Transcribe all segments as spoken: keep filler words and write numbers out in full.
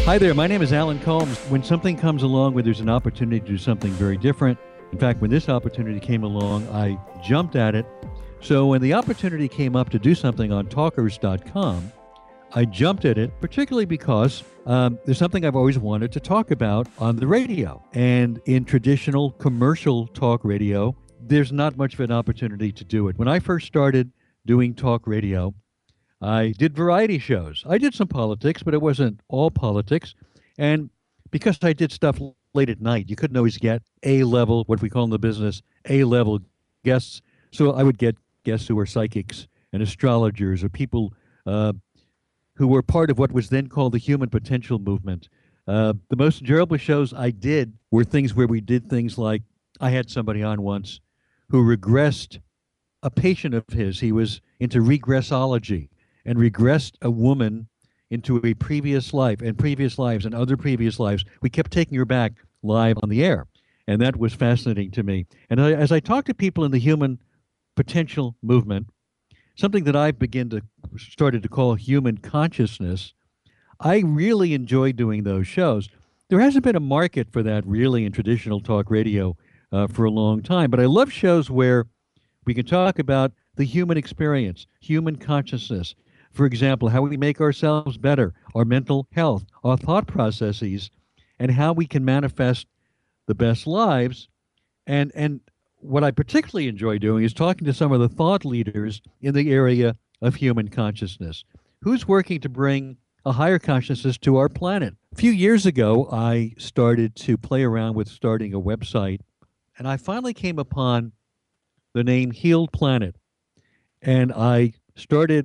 Hi there, my name is Alan Combs. When something comes along where there's an opportunity to do something very different, in fact, when this opportunity came along, I jumped at it. So when the opportunity came up to do something on talkers dot com, I jumped at it, particularly because um, there's something I've always wanted to talk about on the radio. And in traditional commercial talk radio, there's not much of an opportunity to do it. When I first started doing talk radio, I did variety shows. I did some politics, but it wasn't all politics. And because I did stuff late at night, you couldn't always get A-level, what we call in the business, A-level guests. So I would get guests who were psychics and astrologers or people uh, who were part of what was then called the human potential movement. Uh, the most enjoyable shows I did were things where we did things like, I had somebody on once who regressed a patient of his. He was into regressology and regressed a woman into a previous life and previous lives and other previous lives. We kept taking her back live on the air, and that was fascinating to me. And I, as I talk to people in the human potential movement, something that I've begun to started to call human consciousness, I really enjoy doing those shows. There hasn't been a market for that really in traditional talk radio uh, for a long time, but I love shows where we can talk about the human experience, human consciousness. For example, how we make ourselves better, our mental health, our thought processes, and how we can manifest the best lives. And and what I particularly enjoy doing is talking to some of the thought leaders in the area of human consciousness. Who's working to bring a higher consciousness to our planet? A few years ago, I started to play around with starting a website, and I finally came upon the name Healed Planet. And I started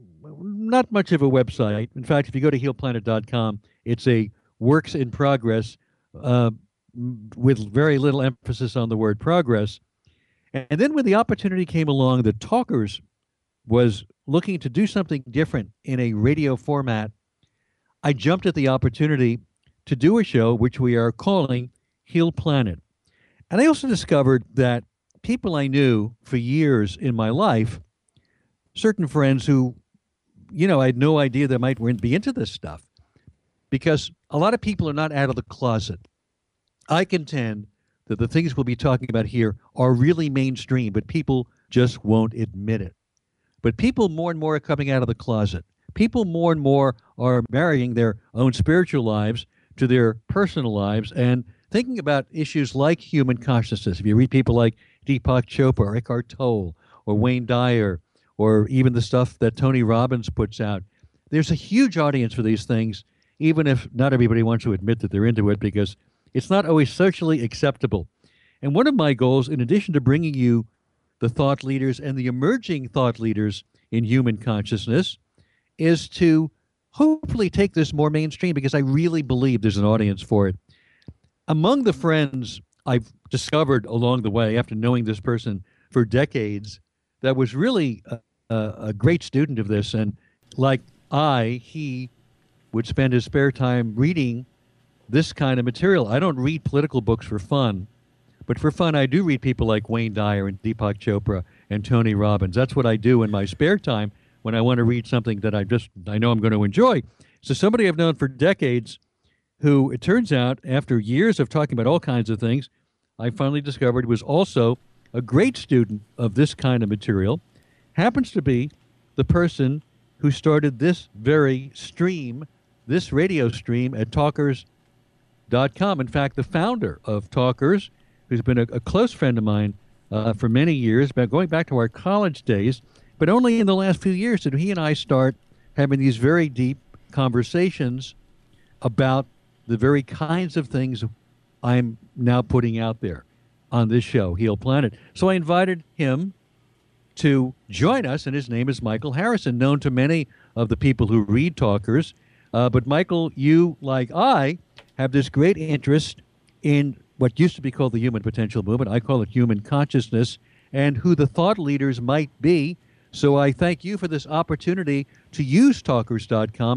not much of a website. In fact, if you go to healed planet dot com, it's a works in progress uh, with very little emphasis on the word progress. And then when the opportunity came along that Talkers was looking to do something different in a radio format, I jumped at the opportunity to do a show which we are calling Healed Planet. And I also discovered that people I knew for years in my life, certain friends who, you know, I had no idea they might be into this stuff, because a lot of people are not out of the closet. I contend that the things we'll be talking about here are really mainstream, but people just won't admit it. But people more and more are coming out of the closet. People more and more are marrying their own spiritual lives to their personal lives and thinking about issues like human consciousness. If you read people like Deepak Chopra, or Eckhart Tolle, or Wayne Dyer, or even the stuff that Tony Robbins puts out, there's a huge audience for these things, even if not everybody wants to admit that they're into it, because it's not always socially acceptable. And one of my goals, in addition to bringing you the thought leaders and the emerging thought leaders in human consciousness, is to hopefully take this more mainstream, because I really believe there's an audience for it. Among the friends I've discovered along the way, after knowing this person for decades, that was really a, a, a great student of this. And like I, he would spend his spare time reading this kind of material. I don't read political books for fun, but for fun, I do read people like Wayne Dyer and Deepak Chopra and Tony Robbins. That's what I do in my spare time when I want to read something that I just, I know I'm going to enjoy. So somebody I've known for decades, who it turns out, after years of talking about all kinds of things, I finally discovered was also a great student of this kind of material, happens to be the person who started this very stream, this radio stream at talkers dot com. In fact, the founder of Talkers, who's been a, a close friend of mine uh, for many years, but going back to our college days, but only in the last few years did he and I start having these very deep conversations about the very kinds of things I'm now putting out there on this show, Healed Planet. So I invited him to join us, and his name is Michael Harrison, known to many of the people who read Talkers. Uh, but Michael, you, like I, have this great interest in what used to be called the human potential movement. I call it human consciousness, and who the thought leaders might be. So I thank you for this opportunity to use talkers dot com to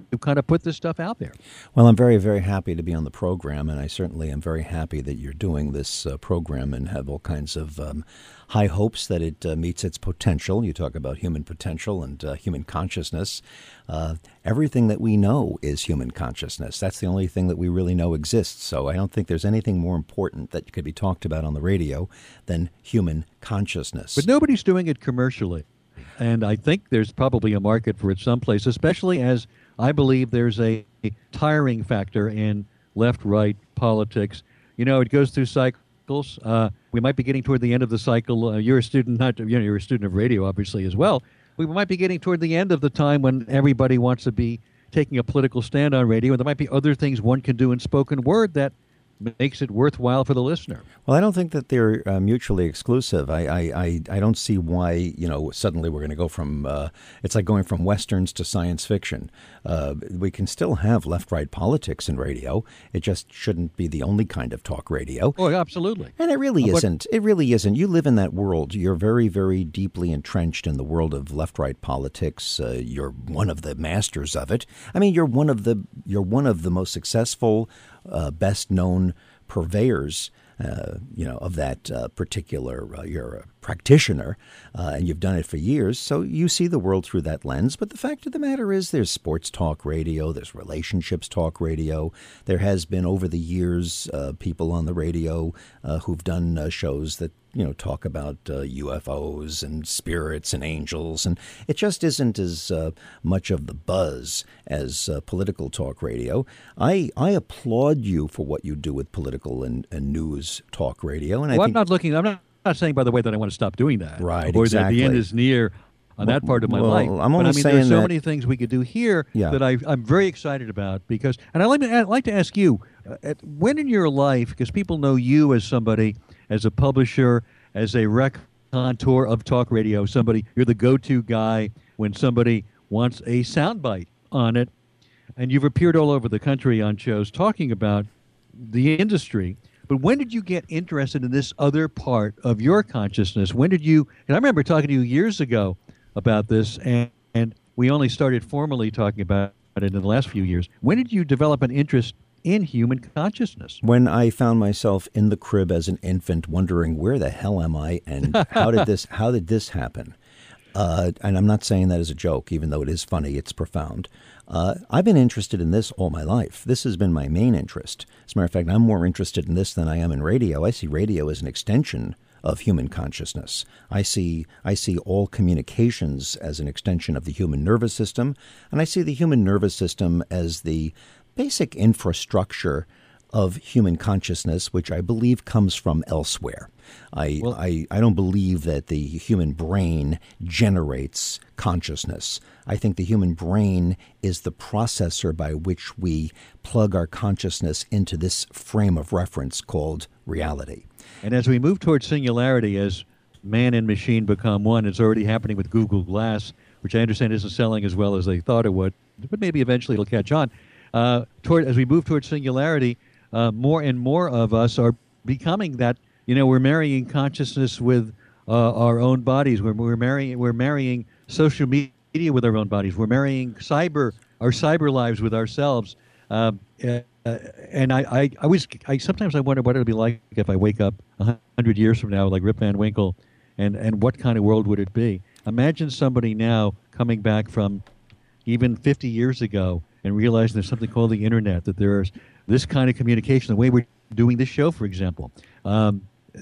kind of put this stuff out there. Well, I'm very, very happy to be on the program, and I certainly am very happy that you're doing this uh, program and have all kinds of um, high hopes that it uh, meets its potential. You talk about human potential and uh, human consciousness. Uh, everything that we know is human consciousness. That's the only thing that we really know exists. So I don't think there's anything more important that could be talked about on the radio than human consciousness. But nobody's doing it commercially. And I think there's probably a market for it someplace, especially as I believe there's a tiring factor in left-right politics. You know, it goes through cycles. Uh, we might be getting toward the end of the cycle. Uh, you're a student, not you know, you're a student of radio, obviously, as well. We might be getting toward the end of the time when everybody wants to be taking a political stand on radio, and there might be other things one can do in spoken word that makes it worthwhile for the listener. Well, I don't think that they're uh, mutually exclusive. I, I, I, I don't see why, you know, suddenly we're going to go from, uh, it's like going from Westerns to science fiction. Uh, we can still have left-right politics in radio. It just shouldn't be the only kind of talk radio. Oh, absolutely. And it really uh, isn't. It really isn't. You live in that world. You're very, very deeply entrenched in the world of left-right politics. Uh, you're one of the masters of it. I mean, you're one of the, you're one of the most successful Uh, best known purveyors, uh, you know, of that uh, particular. Uh, you're a practitioner, uh, and you've done it for years, so you see the world through that lens. But the fact of the matter is, there's sports talk radio, there's relationships talk radio. There has been over the years uh, people on the radio uh, who've done uh, shows that, you know, talk about uh, U F Os and spirits and angels, and it just isn't as uh, much of the buzz as uh, political talk radio. I I applaud you for what you do with political and, and news talk radio. And I well, think, I'm not looking. I'm not, not saying, by the way, that I want to stop doing that. Right, or exactly. that the end is near on that part of my well, life. I'm only but I mean, saying there's so that, many things we could do here yeah. that I, I'm very excited about. Because, and I'd like to, I'd like to ask you, uh, at, when in your life, because people know you as somebody, as a publisher, as a raconteur of talk radio, somebody, you're the go-to guy when somebody wants a soundbite on it, and you've appeared all over the country on shows talking about the industry. But when did you get interested in this other part of your consciousness? When did you, and I remember talking to you years ago about this, and, and we only started formally talking about it in the last few years. When did you develop an interest in human consciousness? When I found myself in the crib as an infant, wondering where the hell am I, and how did this how did this happen? Uh, and I'm not saying that as a joke, even though it is funny. It's profound. Uh, I've been interested in this all my life. This has been my main interest. As a matter of fact, I'm more interested in this than I am in radio. I see radio as an extension of human consciousness. I see I see all communications as an extension of the human nervous system, and I see the human nervous system as the basic infrastructure of human consciousness, which I believe comes from elsewhere. I, Well, I, I don't believe that the human brain generates consciousness. I think the human brain is the processor by which we plug our consciousness into this frame of reference called reality. And as we move towards singularity, as man and machine become one, it's already happening with Google Glass, which I understand isn't selling as well as they thought it would, but maybe eventually it'll catch on. Uh, toward, as we move towards singularity, uh, more and more of us are becoming that. You know, we're marrying consciousness with uh, our own bodies. We're, we're marrying we're marrying social media with our own bodies. We're marrying cyber our cyber lives with ourselves. Um, uh, and I, I, I was I sometimes I wonder what it'll be like if I wake up a hundred years from now, like Rip Van Winkle, and and what kind of world would it be? Imagine somebody now coming back from even fifty years ago and realizing there's something called the internet, that there's this kind of communication, the way we're doing this show, for example. Um,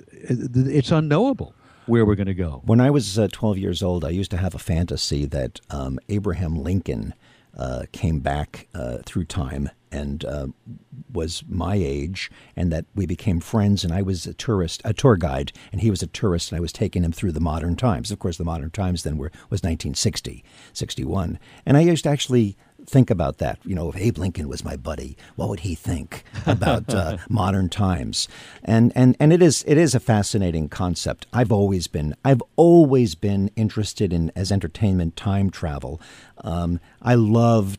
it's unknowable where we're going to go. When I was uh, twelve years old, I used to have a fantasy that um, Abraham Lincoln uh, came back uh, through time and uh, was my age, and that we became friends, and I was a tourist, a tour guide, and he was a tourist, and I was taking him through the modern times. Of course, the modern times then were was nineteen sixty, sixty-one. And I used to actually think about that. You know, if Abe Lincoln was my buddy, what would he think about uh, modern times? And and and it is it is a fascinating concept. I've always been I've always been interested in, as entertainment, time travel. Um, I loved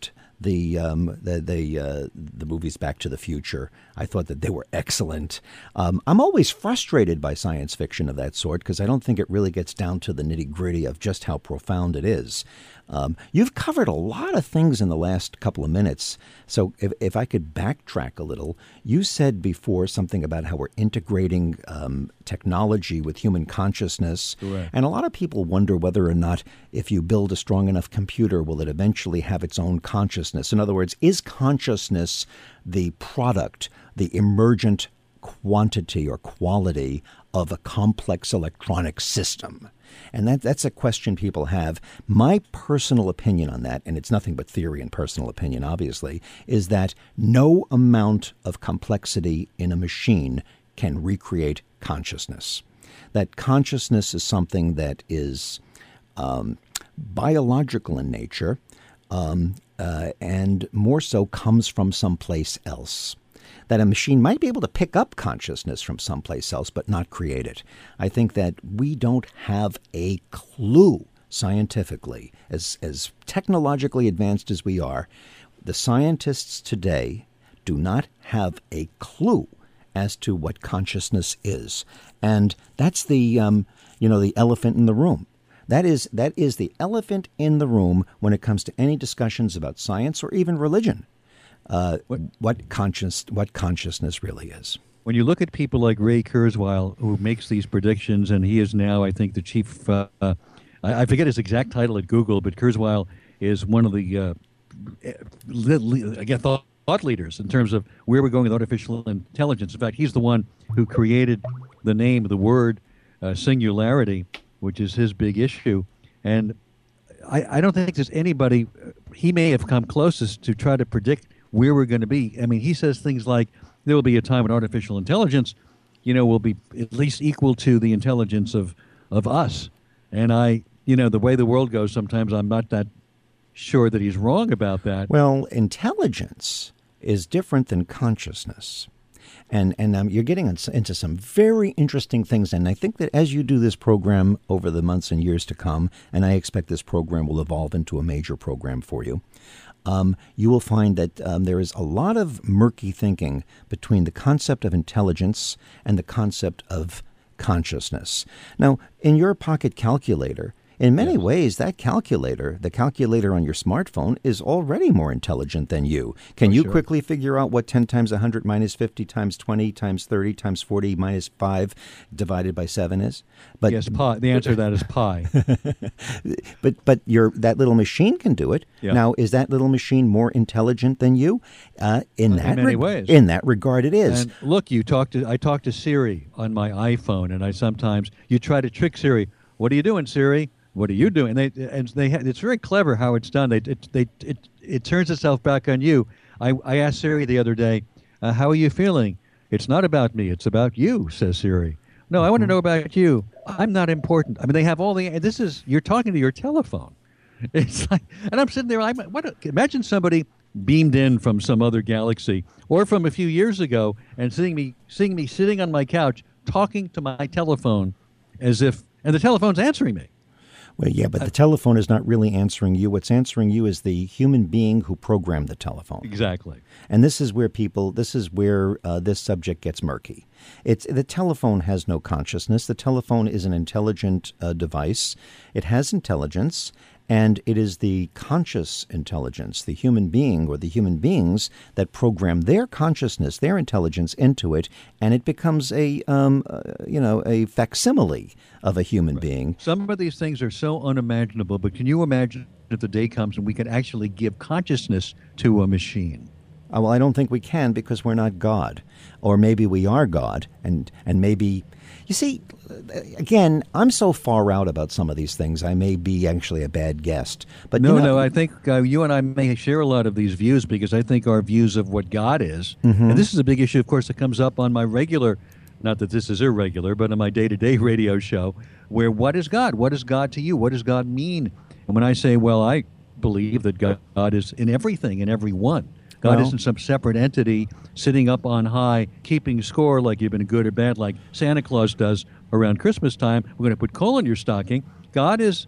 the um, the the, uh, the movies Back to the Future. I thought that they were excellent. Um, I'm always frustrated by science fiction of that sort because I don't think it really gets down to the nitty gritty of just how profound it is. Um, you've covered a lot of things in the last couple of minutes. So if, if I could backtrack a little, you said before something about how we're integrating um, technology with human consciousness. Correct. And a lot of people wonder whether or not if you build a strong enough computer, will it eventually have its own consciousness? In other words, is consciousness the product, the emergent quantity or quality of a complex electronic system? And that, that's a question people have. My personal opinion on that, and it's nothing but theory and personal opinion, obviously, is that no amount of complexity in a machine can recreate consciousness. That consciousness is something that is um, biological in nature, um, uh, and more so comes from someplace else. That a machine might be able to pick up consciousness from someplace else, but not create it. I think that we don't have a clue scientifically, as, as technologically advanced as we are. The scientists today do not have a clue as to what consciousness is. And that's the, um, you know, the elephant in the room. That is, that is the elephant in the room when it comes to any discussions about science or even religion. Uh, what, what conscious what consciousness really is. When you look at people like Ray Kurzweil, who makes these predictions, and he is now, I think, the chief, uh, uh, I, I forget his exact title at Google, but Kurzweil is one of the, uh, again, thought, thought leaders in terms of where we're going with artificial intelligence. In fact, he's the one who created the name, the word uh, singularity, which is his big issue. And I, I don't think there's anybody, he may have come closest to try to predict where we're going to be. I mean, he says things like there will be a time when artificial intelligence, you know, will be at least equal to the intelligence of, of us. And I, you know, the way the world goes, sometimes I'm not that sure that he's wrong about that. Well, intelligence is different than consciousness. And and um, you're getting into some very interesting things. And I think that as you do this program over the months and years to come, and I expect this program will evolve into a major program for you, Um, you will find that um, there is a lot of murky thinking between the concept of intelligence and the concept of consciousness. Now, in your pocket calculator, in many yes. ways, that calculator, the calculator on your smartphone, is already more intelligent than you. Can oh, you sure. quickly figure out what ten times one hundred minus fifty times twenty times thirty times forty minus five divided by seven is? But yes, pi. The answer to that is pi. but but your that little machine can do it. Yeah. Now, is that little machine more intelligent than you? Uh, in uh, that in many reg- ways. In that regard, it is. And look, you talk to I talk to Siri on my iPhone, and I sometimes you try to trick Siri. What are you doing, Siri? What are you doing? And they and they it's very clever how it's done. They it they it it turns itself back on you. I I asked Siri the other day, uh, how are you feeling? It's not about me. It's about you, says Siri. No, I want to know about you. I'm not important. I mean, they have all the. This is you're talking to your telephone. It's like, and I'm sitting there. I'm what? Imagine somebody beamed in from some other galaxy or from a few years ago and seeing me seeing me sitting on my couch talking to my telephone as if, and the telephone's answering me. Well, yeah, but the telephone is not really answering you. What's answering you is the human being who programmed the telephone. Exactly. And this is where people, this is where uh, this subject gets murky. It's the telephone has no consciousness. The telephone is an intelligent uh, device. It has intelligence, and it is the conscious intelligence, the human being or the human beings that program their consciousness, their intelligence into it, and it becomes a, um, uh, you know, a facsimile of a human right. being. Some of these things are so unimaginable, but can you imagine if the day comes and we can actually give consciousness to a machine? Uh, well, I don't think we can because we're not God. Or maybe we are God, and, and maybe... You see, again, I'm so far out about some of these things, I may be actually a bad guest. But No, you know, no, I think uh, you and I may share a lot of these views because I think our views of what God is, mm-hmm. and this is a big issue, of course, that comes up on my regular, not that this is irregular, but on my day-to-day radio show, where what is God? What is God to you? What does God mean? And when I say, well, I believe that God, God is in everything, in everyone. God well, isn't some separate entity sitting up on high, keeping score like you've been good or bad, like Santa Claus does around Christmas time. We're going to put coal in your stocking. God is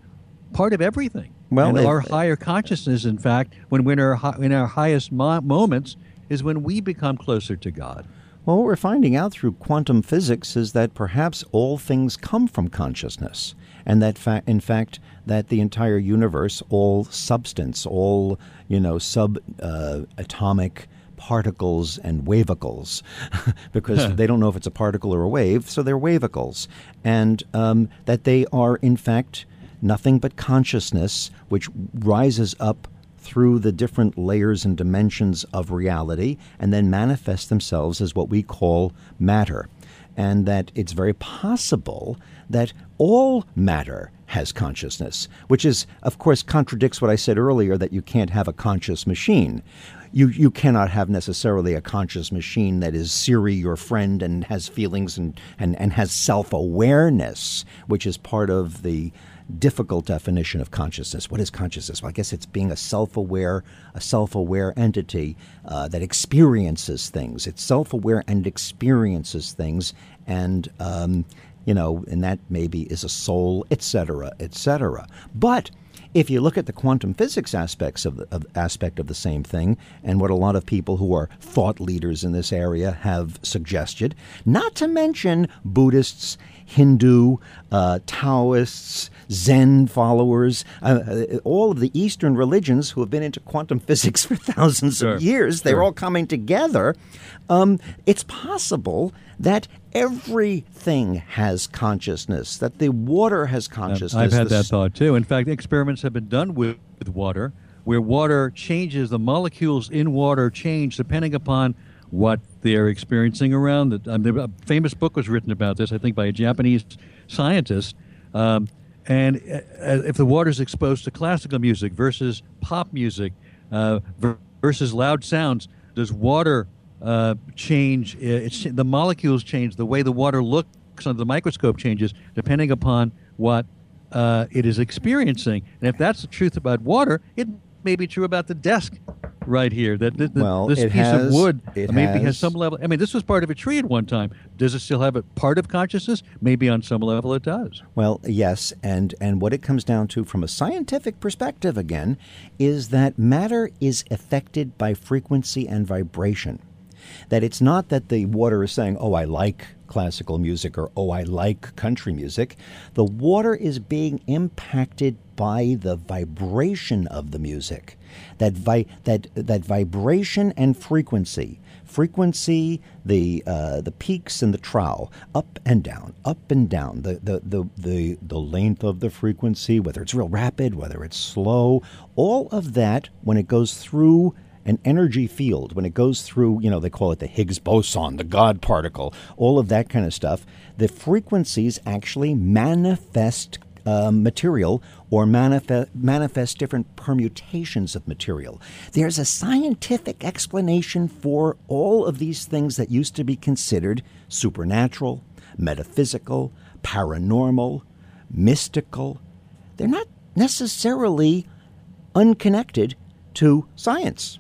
part of everything. Well, and if, our higher consciousness, in fact, when we're in our, hi- in our highest mo- moments, is when we become closer to God. Well, what we're finding out through quantum physics is that perhaps all things come from consciousness, and that, fa- in fact, that the entire universe, all substance, all you know, subatomic uh, particles and wavicles, because they don't know if it's a particle or a wave, so they're wavicles, and um, that they are, in fact, nothing but consciousness, which rises up through the different layers and dimensions of reality and then manifest themselves as what we call matter. And that it's very possible that all matter has consciousness, which is, of course, contradicts what I said earlier, that you can't have a conscious machine. You you cannot have necessarily a conscious machine that is Siri, your friend, and has feelings and, and, and has self-awareness, which is part of the difficult definition of consciousness. What is consciousness? Well, I guess it's being a self-aware, a self-aware entity uh, that experiences things. It's self-aware and experiences things, and um, you know, and that maybe is a soul, et cetera, et cetera. But if you look at the quantum physics aspects of the of, aspect of the same thing, and what a lot of people who are thought leaders in this area have suggested, not to mention Buddhists, Hindu, uh, Taoists, Zen followers, uh, all of the Eastern religions who have been into quantum physics for thousands Sure. of years, they're Sure. all coming together. Um, it's possible that everything has consciousness, that the water has consciousness. I've had the that s- thought too. In fact, experiments have been done with, with water, where water changes, the molecules in water change depending upon what they're experiencing around it. Um, a famous book was written about this, I think, by a Japanese scientist. Um, and uh, if the water is exposed to classical music versus pop music uh, ver- versus loud sounds, does water uh, change? uh, It's, the molecules change. The way the water looks under the microscope changes depending upon what uh, it is experiencing. And if that's the truth about water, it may be true about the desk right here. That th- th- Well, this it piece has- of wood it maybe has, has- some level. I mean, this was part of a tree at one time. Does it still have a part of consciousness? Maybe on some level it does. Well, yes, and, and what it comes down to from a scientific perspective, again, is that matter is affected by frequency and vibration. That it's not that the water is saying, oh, I like classical music, or oh, I like country music. The water is being impacted by the vibration of the music. That vi- that that vibration and frequency. Frequency, the uh, the peaks and the trough, up and down, up and down. The, the the the the length of the frequency, whether it's real rapid, whether it's slow, all of that when it goes through an energy field, when it goes through, you know, they call it the Higgs boson, the God particle, all of that kind of stuff, the frequencies actually manifest uh, material or manifest, manifest different permutations of material. There's a scientific explanation for all of these things that used to be considered supernatural, metaphysical, paranormal, mystical. They're not necessarily unconnected to science.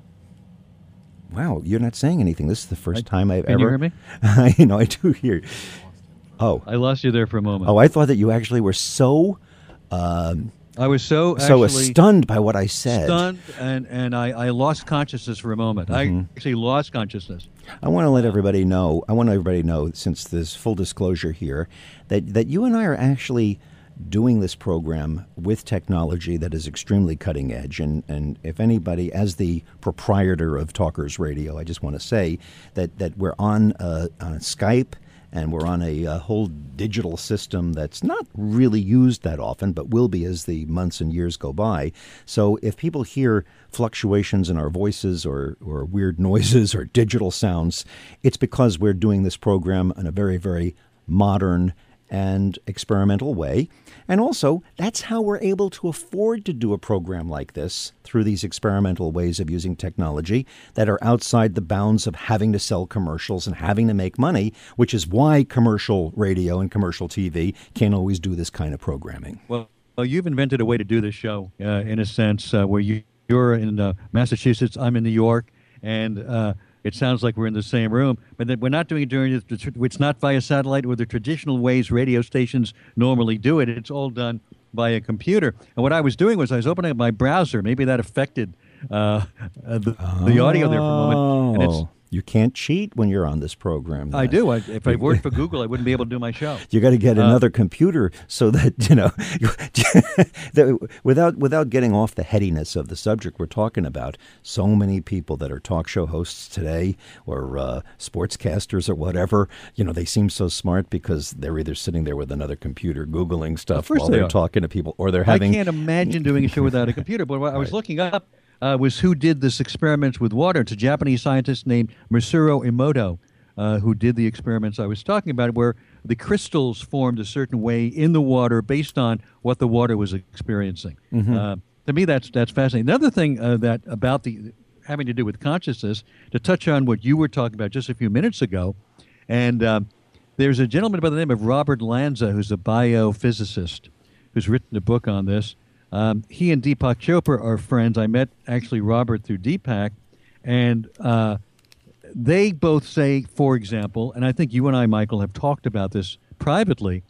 Wow, you're not saying anything. This is the first I, time I've can ever. you hear me? you know, I do hear. Oh, I lost you there for a moment. oh, I thought that you actually were so, um, I was so so actually stunned by what I said. stunned, and and I, I lost consciousness for a moment. Mm-hmm. I actually lost consciousness. I want to let everybody know. I want everybody to know, since there's full disclosure here, that that you and I are actually doing this program with technology that is extremely cutting edge. And, and if anybody, as the proprietor of Talkers Radio, I just want to say that, that we're on, uh, on Skype, and we're on a, a whole digital system that's not really used that often, but will be as the months and years go by. So if people hear fluctuations in our voices or, or weird noises or digital sounds, it's because we're doing this program in a very, very modern and experimental way. And also, that's how we're able to afford to do a program like this, through these experimental ways of using technology that are outside the bounds of having to sell commercials and having to make money, which is why commercial radio and commercial T V can't always do this kind of programming. Well, well you've invented a way to do this show, uh, in a sense, uh, where you, you're in uh, Massachusetts, I'm in New York, and uh, it sounds like we're in the same room, but that we're not doing it during the, it's not via satellite or the traditional ways radio stations normally do it. It's all done by a computer. And what I was doing was I was opening up my browser. Maybe that affected uh, the, the audio there for a moment. And it's, you can't cheat when you're on this program. I do. I, if I worked for Google, I wouldn't be able to do my show. You got to get Uh, another computer so that, you know, that without without getting off the headiness of the subject we're talking about, so many people that are talk show hosts today or uh, sportscasters or whatever, you know, they seem so smart because they're either sitting there with another computer Googling stuff while they they're are. talking to people, or they're having... I can't imagine doing a show without a computer. But what I was looking up uh, was who did this experiments with water. It's a Japanese scientist named Masaru Emoto uh, who did the experiments I was talking about, where the crystals formed a certain way in the water based on what the water was experiencing. Mm-hmm. Uh, to me, that's that's fascinating. Another thing uh, that about the having to do with consciousness, to touch on what you were talking about just a few minutes ago, and um, there's a gentleman by the name of Robert Lanza, who's a biophysicist, who's written a book on this. Um, he and Deepak Chopra are friends. I met actually Robert through Deepak, and uh, they both say, for example, and I think you and I, Michael, have talked about this privately,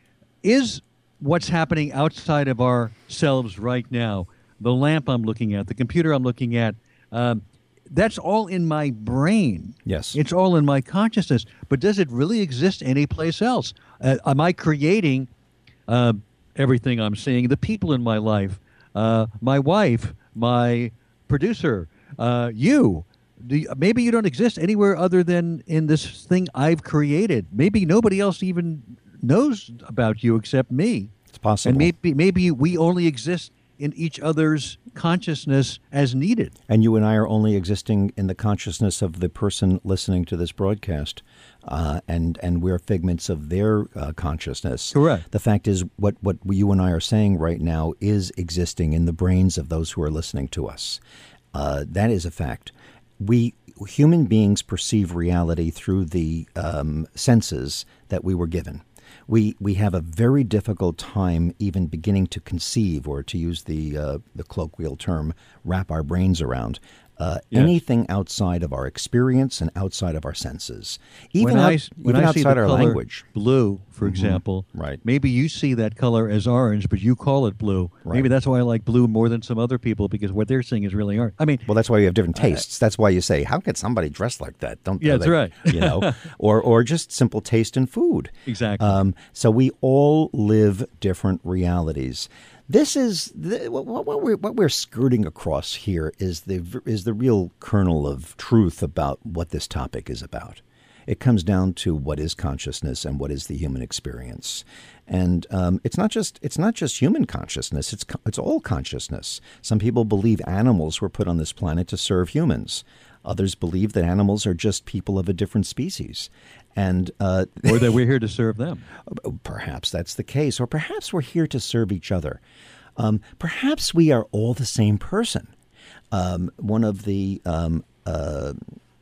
is what's happening outside of ourselves right now, the lamp I'm looking at, the computer I'm looking at, um, that's all in my brain. Yes. It's all in my consciousness. But does it really exist anyplace else? Uh, am I creating uh, everything I'm seeing, the people in my life, uh, my wife, my producer, uh, you? Do you, maybe you don't exist anywhere other than in this thing I've created. Maybe nobody else even knows about you except me. It's possible. And maybe maybe we only exist in each other's consciousness as needed. And you and I are only existing in the consciousness of the person listening to this broadcast, uh, and and we're figments of their uh, consciousness. Correct. The fact is, what, what you and I are saying right now is existing in the brains of those who are listening to us. Uh, that is a fact. We human beings perceive reality through the um, senses that we were given. We we have a very difficult time even beginning to conceive, or to use the uh, the colloquial term, wrap our brains around uh, Yes. anything outside of our experience and outside of our senses, even, when out, I, when even I see outside the our color language. blue, for Mhm. example, Right. maybe you see that color as orange, but you call it blue. Right. Maybe that's why I like blue more than some other people, because what they're seeing is really orange. I mean, Well, that's why you have different tastes. That's why you say, "How could somebody dress like that?" Don't Yeah, that's they- right. You know, or or just simple taste in food. exactly. Um, so we all live different realities. This is the, what, what we're what we're skirting across here is the is the real kernel of truth about what this topic is about. It comes down to what is consciousness and what is the human experience, and um, it's not just it's not just human consciousness. It's it's all consciousness. Some people believe animals were put on this planet to serve humans. Others believe that animals are just people of a different species. And uh, or that we're here to serve them. perhaps that's the case, or perhaps we're here to serve each other. Um, perhaps we are all the same person. Um, one of the, um, uh,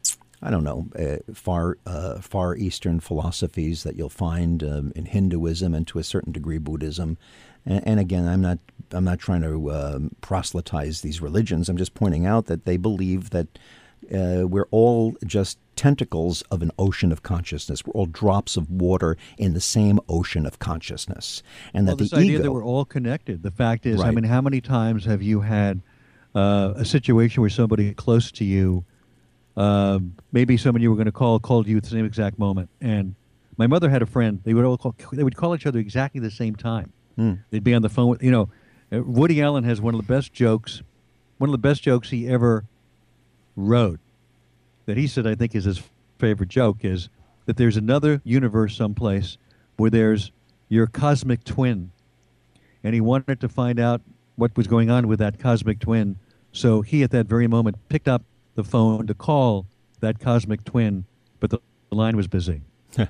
I don't know, uh, far uh, far Eastern philosophies that you'll find um, in Hinduism and to a certain degree Buddhism. And, and again, I'm not I'm not trying to um, proselytize these religions. I'm just pointing out that they believe that Uh, we're all just tentacles of an ocean of consciousness. We're all drops of water in the same ocean of consciousness. And Well, that this the idea ego... that we're all connected. The fact is, I Right. mean, how many times have you had uh, a situation where somebody close to you, uh, maybe someone you were going to call, called you at the same exact moment? And my mother had a friend. They would all call, they would call each other exactly the same time. Hmm. They'd be on the phone with, you know, uh, Woody Allen has one of the best jokes, one of the best jokes he ever wrote, that he said I think is his favorite joke, is that there's another universe someplace where there's your cosmic twin, and he wanted to find out what was going on with that cosmic twin, so he at that very moment picked up the phone to call that cosmic twin, but the, the line was busy.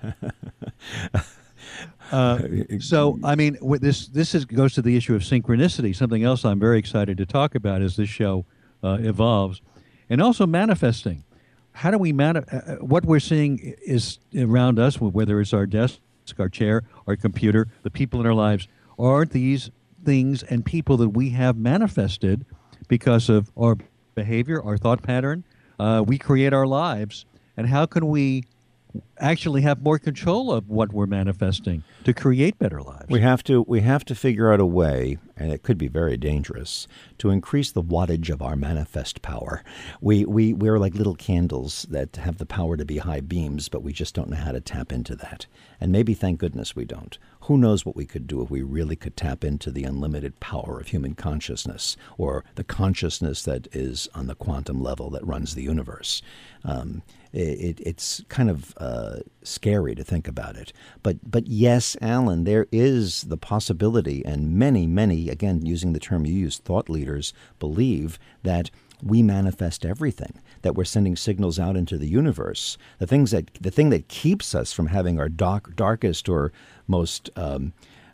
Uh, so, I mean, with this this is, goes to the issue of synchronicity, something else I'm very excited to talk about as this show uh, evolves, and also manifesting. How do we mani- uh, what we're seeing is around us, whether it's our desk, our chair, our computer, the people in our lives, aren't these things and people that we have manifested because of our behavior, our thought pattern? Uh, we create our lives, and how can we actually have more control of what we're manifesting to create better lives. We have to we have to figure out a way, and it could be very dangerous, to increase the wattage of our manifest power. We we we're like little candles that have the power to be high beams, but we just don't know how to tap into that. And maybe, thank goodness, we don't. Who knows what we could do if we really could tap into the unlimited power of human consciousness, or the consciousness that is on the quantum level that runs the universe. Um, it, it's kind of uh, scary to think about it. But but yes, Alan, there is the possibility, and many, many, again, using the term you used, thought leaders believe that we manifest everything, that we're sending signals out into the universe. The things that the thing that keeps us from having our dark, darkest or most um,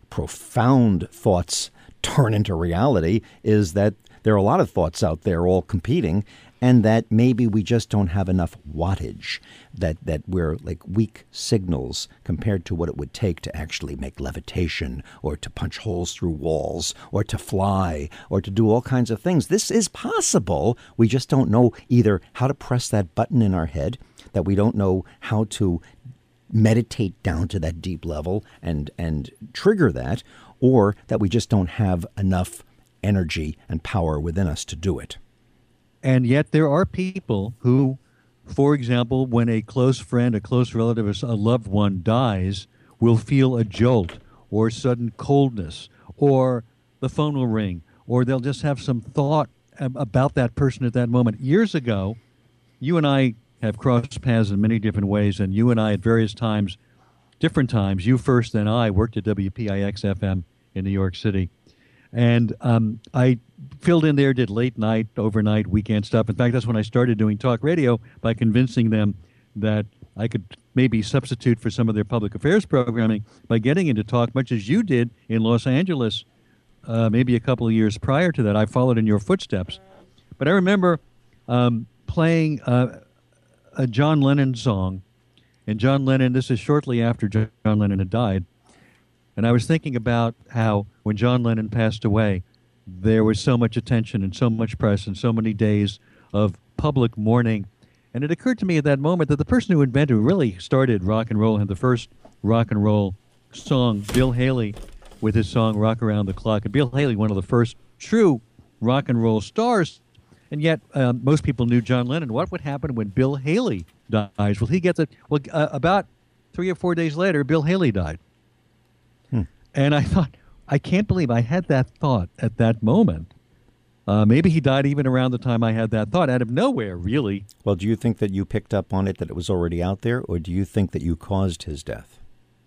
profound thoughts turn into reality is that there are a lot of thoughts out there all competing, and that maybe we just don't have enough wattage, that, that we're like weak signals compared to what it would take to actually make levitation, or to punch holes through walls, or to fly, or to do all kinds of things. This is possible. We just don't know either how to press that button in our head, that we don't know how to meditate down to that deep level and, and trigger that, or that we just don't have enough energy and power within us to do it. And yet there are people who, for example, when a close friend, a close relative, a loved one dies, will feel a jolt or sudden coldness, or the phone will ring, or they'll just have some thought about that person at that moment. Years ago, you and I have crossed paths in many different ways, and you and I at various times, different times, you first, then I, worked at W P I X F M in New York City. And um, I filled in there, did late night, overnight, weekend stuff. In fact, that's when I started doing talk radio, by convincing them that I could maybe substitute for some of their public affairs programming by getting into talk, much as you did in Los Angeles uh, maybe a couple of years prior to that. I followed in your footsteps. But I remember um, playing uh, a John Lennon song. And John Lennon, this is shortly after John Lennon had died. And I was thinking about how when John Lennon passed away, there was so much attention and so much press and so many days of public mourning. And it occurred to me at that moment that the person who invented, really started rock and roll, and the first rock and roll song, Bill Haley, with his song Rock Around the Clock. And Bill Haley, one of the first true rock and roll stars. And yet um, most people knew John Lennon. What would happen when Bill Haley dies? Will he get the... Well, uh, about three or four days later, Bill Haley died. Hmm. And I thought, I can't believe I had that thought at that moment. Uh, maybe he died even around the time I had that thought, out of nowhere, really. Well, do you think that you picked up on it, that it was already out there, or do you think that you caused his death?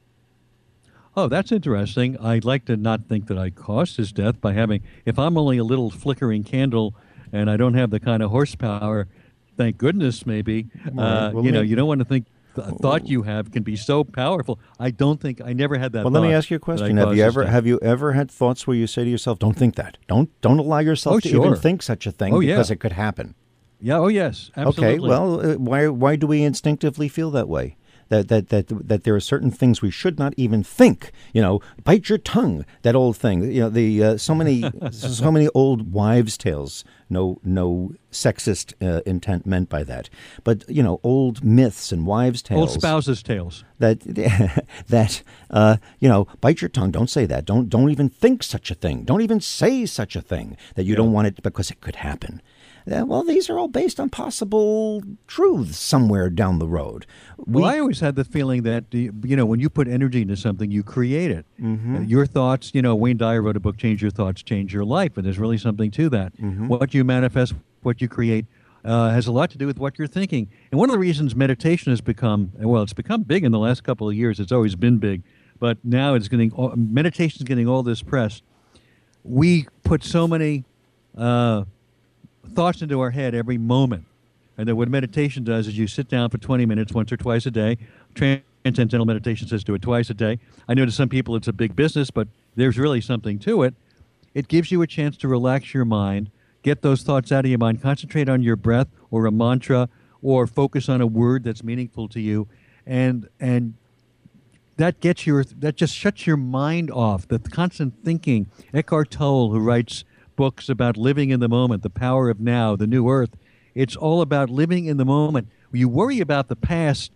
Oh, that's interesting. I'd like to not think that I caused his death by having, if I'm only a little flickering candle and I don't have the kind of horsepower, thank goodness maybe, uh, well, you know, me, you don't want to think the thought you have can be so powerful. I don't think, I never had that well, thought. Well, let me ask you a question. Have you ever have you ever had thoughts where you say to yourself, don't think that. Don't don't allow yourself oh, to sure. even think such a thing oh, because yeah. it could happen. Yeah, oh yes, absolutely. Okay, well, uh, why why do we instinctively feel that way? That, that that that there are certain things we should not even think. You know, bite your tongue. That old thing. You know, the uh, so many so many old wives' tales. No no sexist uh, intent meant by that. But you know, old myths and wives' tales. Old spouses' tales. That that uh, you know, bite your tongue. Don't say that. Don't don't even think such a thing. Don't even say such a thing. That you yeah. don't want it because it could happen. Uh, well, these are all based on possible truths somewhere down the road. We, well, I always had the feeling that, you know, when you put energy into something, you create it. Mm-hmm. Uh, your thoughts, you know, Wayne Dyer wrote a book, Change Your Thoughts, Change Your Life, and there's really something to that. Mm-hmm. What you manifest, what you create, uh, has a lot to do with what you're thinking. And one of the reasons meditation has become, well, it's become big in the last couple of years. It's always been big. But now it's getting, meditation is getting all this press. We put so many... Uh, thoughts into our head every moment. And then what meditation does is you sit down for twenty minutes once or twice a day. Transcendental meditation says do it twice a day. I know to some people it's a big business, but there's really something to it. It gives you a chance to relax your mind, get those thoughts out of your mind, concentrate on your breath or a mantra, or focus on a word that's meaningful to you. And and that gets your that just shuts your mind off. The constant thinking. Eckhart Tolle, who writes books about living in the moment, the power of now, the new earth. It's all about living in the moment. You worry about the past,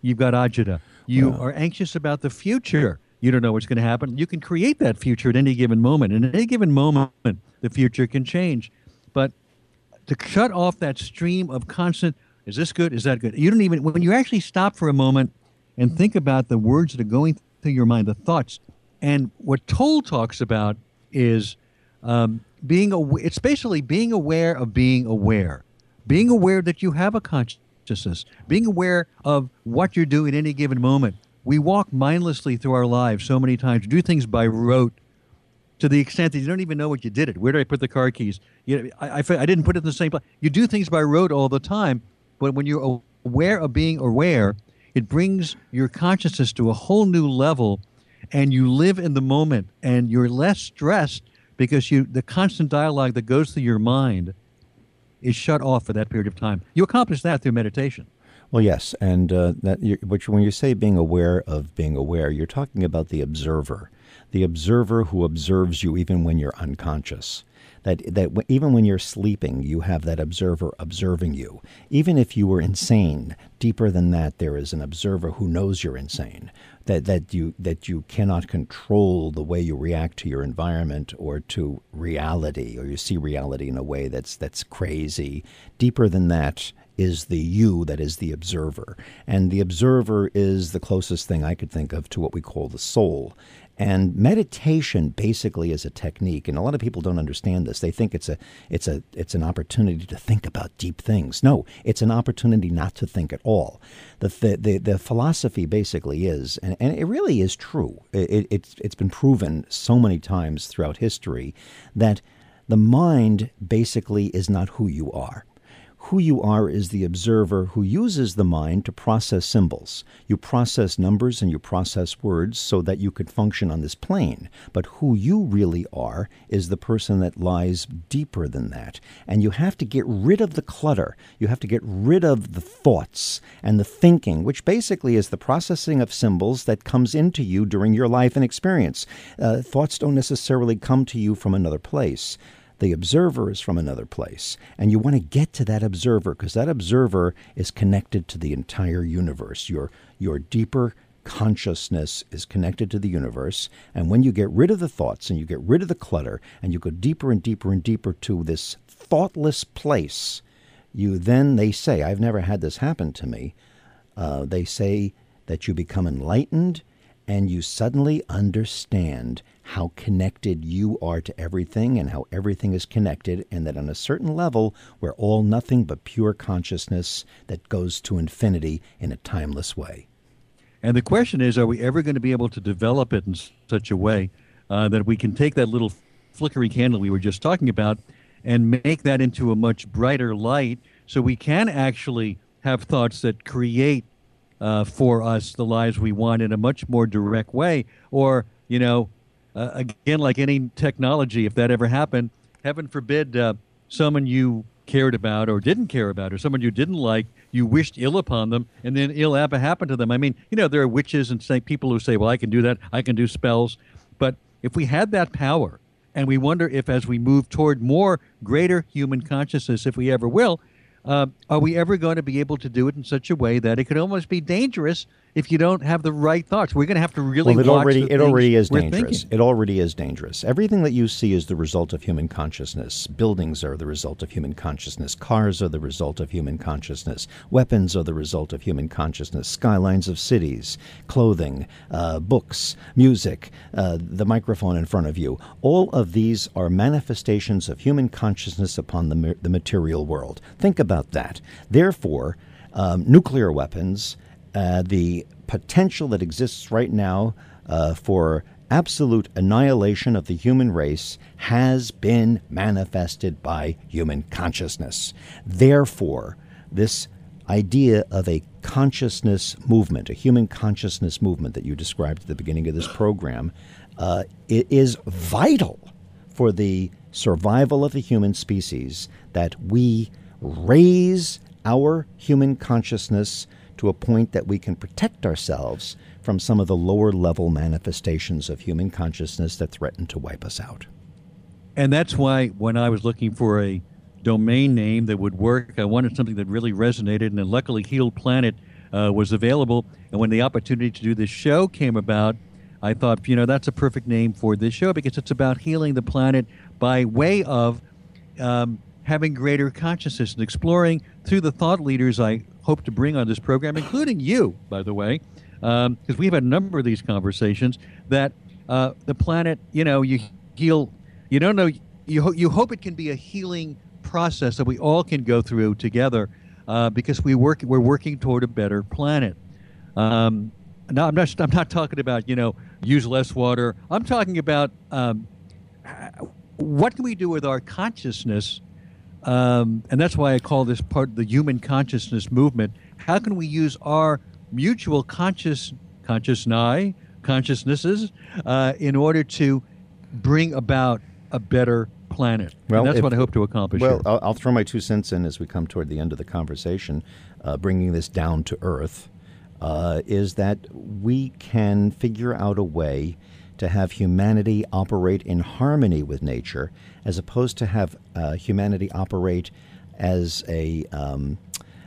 you've got agita. You Well- are anxious about the future. You don't know what's going to happen. You can create that future at any given moment. And at any given moment, the future can change. But to shut off that stream of constant, is this good? Is that good? You don't even, when you actually stop for a moment and think about the words that are going through your mind, the thoughts, and what Toll talks about is um, being aware, it's basically being aware of being aware, being aware that you have a consciousness, being aware of what you're doing at any given moment. We walk mindlessly through our lives so many times, we do things by rote, to the extent that you don't even know what you did it. Where did I put the car keys? You know, I, I, I didn't put it in the same place. You do things by rote all the time, but when you're aware of being aware, it brings your consciousness to a whole new level, and you live in the moment, and you're less stressed because you the constant dialogue that goes through your mind is shut off for that period of time. You accomplish that through meditation. Well, yes, and uh, that you, which when you say being aware of being aware, you're talking about the observer, the observer who observes you even when you're unconscious. That that w- even when you're sleeping, you have that observer observing you. Even if you were insane, deeper than that, there is an observer who knows you're insane. That that you that you cannot control the way you react to your environment or to reality, or you see reality in a way that's that's crazy. Deeper than that is the you that is the observer. And the observer is the closest thing I could think of to what we call the soul. And meditation basically is a technique, and a lot of people don't understand this. They think it's a it's a it's an opportunity to think about deep things. No, it's an opportunity not to think at all. The the the, the philosophy basically is, and, and it really is true. It, it's it's been proven so many times throughout history that the mind basically is not who you are. Who you are is the observer who uses the mind to process symbols. You process numbers and you process words so that you could function on this plane. But who you really are is the person that lies deeper than that. And you have to get rid of the clutter. You have to get rid of the thoughts and the thinking, which basically is the processing of symbols that comes into you during your life and experience. Uh, thoughts don't necessarily come to you from another place. The observer is from another place, and you want to get to that observer because that observer is connected to the entire universe. Your your deeper consciousness is connected to the universe, and when you get rid of the thoughts and you get rid of the clutter and you go deeper and deeper and deeper to this thoughtless place, you then, they say, I've never had this happen to me, uh, they say that you become enlightened and you suddenly understand how connected you are to everything and how everything is connected, and that on a certain level, we're all nothing but pure consciousness that goes to infinity in a timeless way. And the question is, are we ever going to be able to develop it in s- such a way uh, that we can take that little flickering candle we were just talking about and make that into a much brighter light so we can actually have thoughts that create uh, for us the lives we want in a much more direct way? Or, you know, uh, again, like any technology, if that ever happened, heaven forbid uh, someone you cared about or didn't care about, or someone you didn't like, you wished ill upon them, and then ill ever happened to them. I mean, you know, there are witches and say, people who say, well, I can do that, I can do spells. But if we had that power, and we wonder if as we move toward more greater human consciousness, if we ever will, uh, are we ever going to be able to do it in such a way that it could almost be dangerous if you don't have the right thoughts? We're going to have to really well, it watch already the it already is we're dangerous. thinking. It already is dangerous. Everything that you see is the result of human consciousness. Buildings are the result of human consciousness. Cars are the result of human consciousness. Weapons are the result of human consciousness. Skylines of cities, clothing, uh, books, music, uh, the microphone in front of you. All of these are manifestations of human consciousness upon the, ma- the material world. Think about that. Therefore, um, nuclear weapons, uh, the potential that exists right now uh, for absolute annihilation of the human race has been manifested by human consciousness. Therefore, this idea of a consciousness movement, a human consciousness movement that you described at the beginning of this program, uh, it is vital for the survival of the human species that we raise our human consciousness to a point that we can protect ourselves from some of the lower level manifestations of human consciousness that threaten to wipe us out. And that's why when I was looking for a domain name that would work, I wanted something that really resonated. And then luckily Healed Planet uh, was available. And when the opportunity to do this show came about, I thought, you know, that's a perfect name for this show because it's about healing the planet by way of um, having greater consciousness and exploring through the thought leaders I hope to bring on this program, including you, by the way, because um, we've had a number of these conversations, that uh, the planet, you know, you heal, you don't know, you, ho- you hope it can be a healing process that we all can go through together uh, because we work, we're working toward a better planet. Um, now, I'm not, I'm not talking about, you know, use less water. I'm talking about um, what can we do with our consciousness? Um, and that's why I call this part of the human consciousness movement. How can we use our mutual conscious, consciousness, consciousnesses uh, in order to bring about a better planet? Well, and that's if, what I hope to accomplish Well, here. I'll, I'll throw my two cents in as we come toward the end of the conversation, uh, bringing this down to earth, uh, is that we can figure out a way to have humanity operate in harmony with nature, as opposed to have uh, humanity operate as a, um,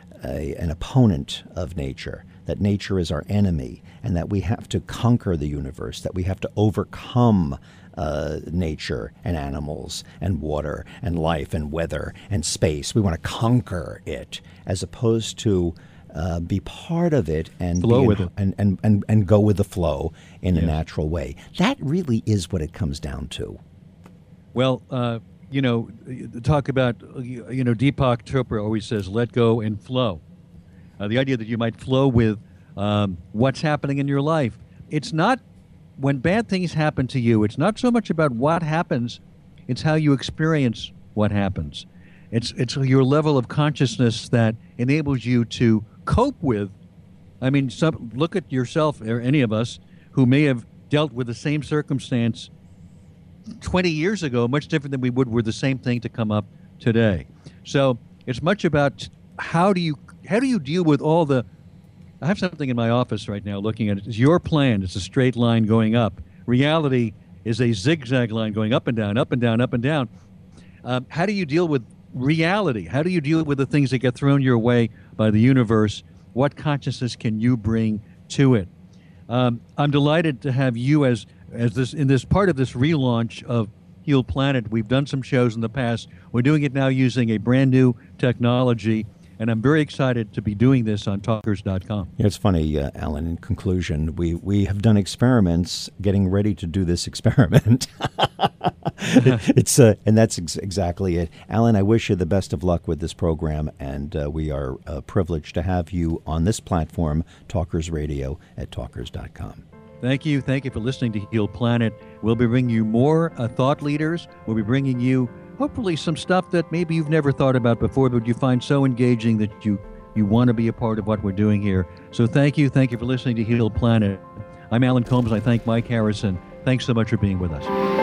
a an opponent of nature, that nature is our enemy, and that we have to conquer the universe, that we have to overcome uh, nature and animals and water and life and weather and space. We want to conquer it, as opposed to Uh, be part of it and flow be in, with it. And, and, and, and go with the flow in yeah. a natural way. That really is what it comes down to. Well, uh, you know, talk about, you know, Deepak Chopra always says, let go and flow. Uh, the idea that you might flow with um, what's happening in your life. It's not, when bad things happen to you, it's not so much about what happens, it's how you experience what happens. It's it's your level of consciousness that enables you to cope with. I mean, some, look at yourself or any of us who may have dealt with the same circumstance twenty years ago, much different than we would were the same thing to come up today. So it's much about how do you how do you deal with all the. I have something in my office right now looking at it. It's your plan. It's a straight line going up. Reality is a zigzag line going up and down, up and down, up and down. Um, how do you deal with reality? How do you deal with the things that get thrown your way by the universe? What consciousness can you bring to it? Um, I'm delighted to have you as as this in this part of this relaunch of Heal Planet. We've done some shows in the past. We're doing it now using a brand new technology, and I'm very excited to be doing this on talkers dot com. Yeah, it's funny, uh, Alan, in conclusion, we, we have done experiments getting ready to do this experiment. it's uh, And that's ex- exactly it. Alan, I wish you the best of luck with this program, and uh, we are uh, privileged to have you on this platform, Talkers Radio at talkers dot com. Thank you. Thank you for listening to Heal Planet. We'll be bringing you more uh, thought leaders. We'll be bringing you hopefully some stuff that maybe you've never thought about before, but you find so engaging that you, you want to be a part of what we're doing here. So thank you. Thank you for listening to Heal Planet. I'm Alan Colmes. I thank Mike Harrison. Thanks so much for being with us.